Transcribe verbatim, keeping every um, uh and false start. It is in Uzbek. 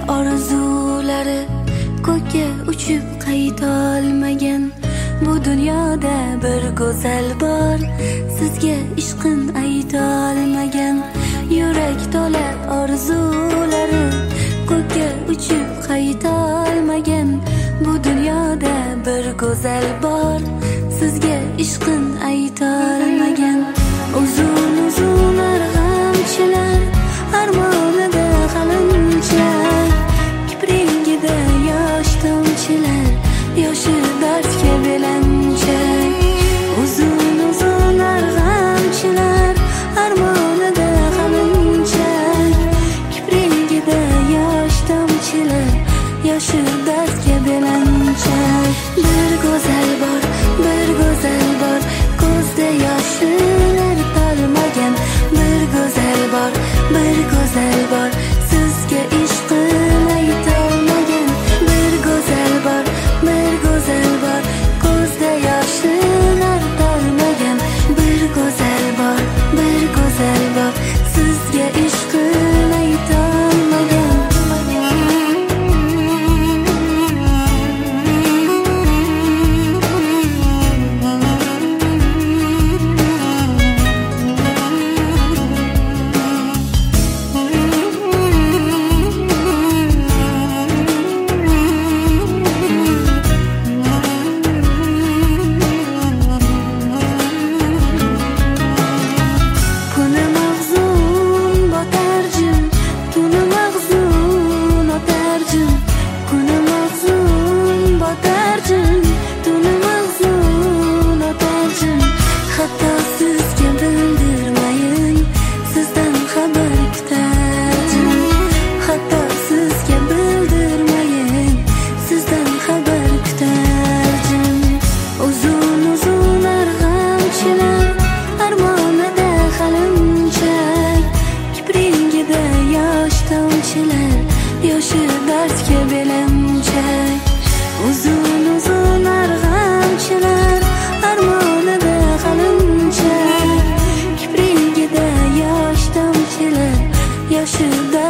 orzulari ko'kka uchib qaytolmagan. Bu dunyoda bir go'zal bor, sizga ishqin aytolmagan. Yurak to'la orzulari ko'kka uchib qaytolmagan. Bu dunyoda bir go'zal bor, sizga ishqin aytolmagan. Uzun uzun arg'amchilar armonida qalinchak, kipringida yosh tomchilar, yoshi dardga belanchak. Uzun uzun arg'amchilar armonida qalinchak, kipringida yosh tomchilar, yoshi dardga belanchak. Bir go'zal bor, bir go'zal bor, ko'zda yoshlar tolmagan. Bir go'zal bor, bir go'zal bor, sizga ishqin aytolmagan. Bir go'zal bor, bir go'zal bor, ko'zda yoshlar tolmagan. Bir go'zal bor, bir go'zal bor, sizga ishqin aytolmagan. Yoshi dardga belanchak. Uzun uzun arg'amchilar armonida qalinchak, kipringida yosh tomchilar, yoshi